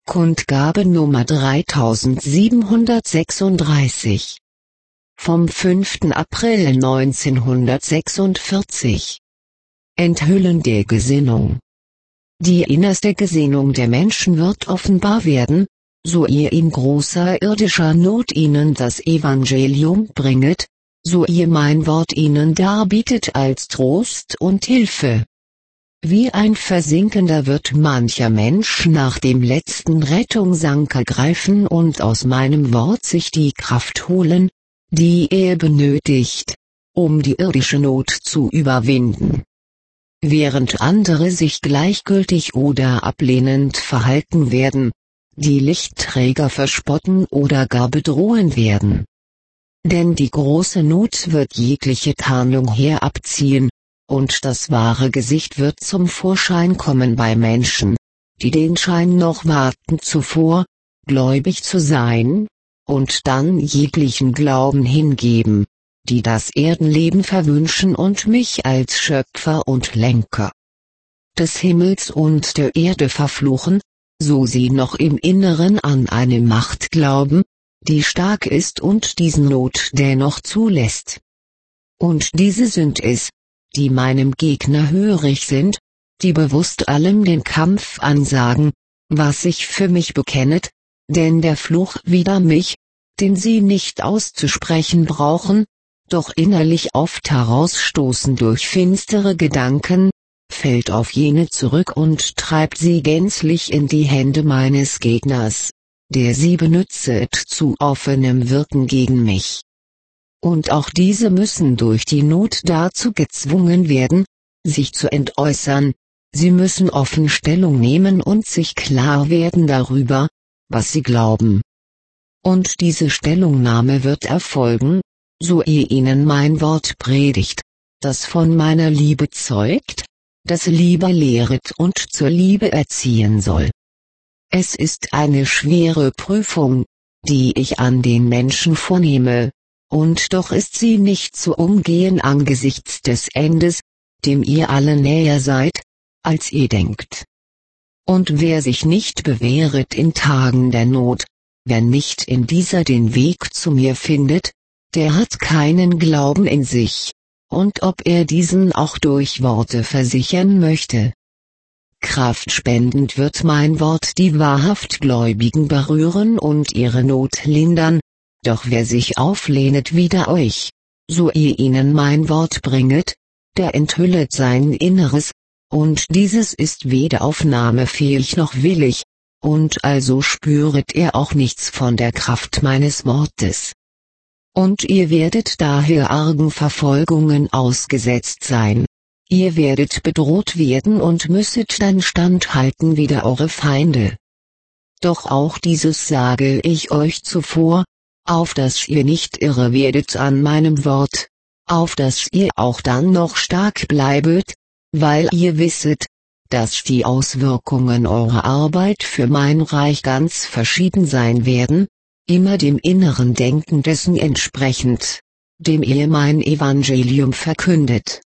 Kundgabe Nummer 3736. Vom 5. April 1946. Enthüllen der Gesinnung. Die innerste Gesinnung der Menschen wird offenbar werden, so ihr in großer irdischer Not ihnen das Evangelium bringet, so ihr mein Wort ihnen darbietet als Trost und Hilfe. Wie ein Versinkender wird mancher Mensch nach dem letzten Rettungsanker greifen und aus meinem Wort sich die Kraft holen, die er benötigt, um die irdische Not zu überwinden. Während andere sich gleichgültig oder ablehnend verhalten werden, die Lichtträger verspotten oder gar bedrohen werden. Denn die große Not wird jegliche Tarnung herabziehen, und das wahre Gesicht wird zum Vorschein kommen bei Menschen, die den Schein noch warten zuvor, gläubig zu sein, und dann jeglichen Glauben hingeben, die das Erdenleben verwünschen und mich als Schöpfer und Lenker des Himmels und der Erde verfluchen, so sie noch im Inneren an eine Macht glauben, die stark ist und diesen Not dennoch zulässt. Und diese sind es, die meinem Gegner hörig sind, die bewusst allem den Kampf ansagen, was sich für mich bekennet, denn der Fluch wider mich, den sie nicht auszusprechen brauchen, doch innerlich oft herausstoßen durch finstere Gedanken, fällt auf jene zurück und treibt sie gänzlich in die Hände meines Gegners, der sie benützet zu offenem Wirken gegen mich. Und auch diese müssen durch die Not dazu gezwungen werden, sich zu entäußern, sie müssen offen Stellung nehmen und sich klar werden darüber, was sie glauben. Und diese Stellungnahme wird erfolgen, so ihr ihnen mein Wort predigt, das von meiner Liebe zeugt, das Liebe lehret und zur Liebe erziehen soll. Es ist eine schwere Prüfung, die ich an den Menschen vornehme, und doch ist sie nicht zu umgehen angesichts des Endes, dem ihr alle näher seid, als ihr denkt. Und wer sich nicht bewähret in Tagen der Not, wer nicht in dieser den Weg zu mir findet, der hat keinen Glauben in sich, und ob er diesen auch durch Worte versichern möchte. Kraftspendend wird mein Wort die wahrhaft Gläubigen berühren und ihre Not lindern, doch wer sich auflehnet wider euch, so ihr ihnen mein Wort bringet, der enthüllet sein Inneres, und dieses ist weder aufnahmefähig noch willig, und also spüret er auch nichts von der Kraft meines Wortes. Und ihr werdet daher argen Verfolgungen ausgesetzt sein, ihr werdet bedroht werden und müsset dann standhalten wider eure Feinde. Doch auch dieses sage ich euch zuvor, auf dass ihr nicht irre werdet an meinem Wort, auf dass ihr auch dann noch stark bleibet, weil ihr wisset, dass die Auswirkungen eurer Arbeit für mein Reich ganz verschieden sein werden, immer dem inneren Denken dessen entsprechend, dem ihr mein Evangelium verkündet.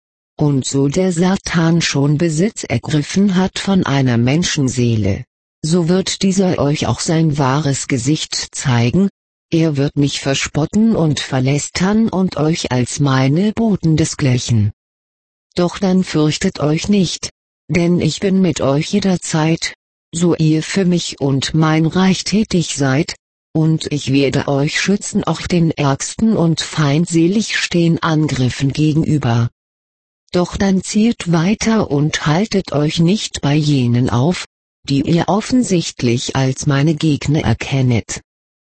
Und so der Satan schon Besitz ergriffen hat von einer Menschenseele, so wird dieser euch auch sein wahres Gesicht zeigen, er wird mich verspotten und verlästern und euch als meine Boten desgleichen. Doch dann fürchtet euch nicht, denn ich bin mit euch jederzeit, so ihr für mich und mein Reich tätig seid, und ich werde euch schützen auch den ärgsten und feindselig stehen Angriffen gegenüber. Doch dann zielt weiter und haltet euch nicht bei jenen auf, die ihr offensichtlich als meine Gegner erkennet.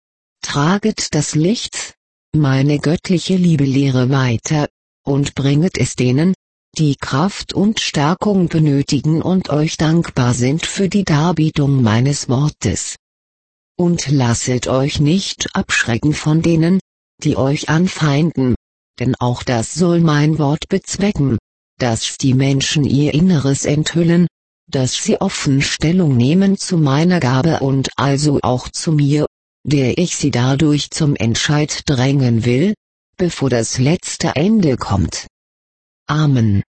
Traget das Licht, meine göttliche Liebelehre weiter, und bringet es denen, die Kraft und Stärkung benötigen und euch dankbar sind für die Darbietung meines Wortes. Und lasset euch nicht abschrecken von denen, die euch anfeinden, denn auch das soll mein Wort bezwecken, dass die Menschen ihr Inneres enthüllen, dass sie offen Stellung nehmen zu meiner Gabe und also auch zu mir, der ich sie dadurch zum Entscheid drängen will, bevor das letzte Ende kommt. Amen.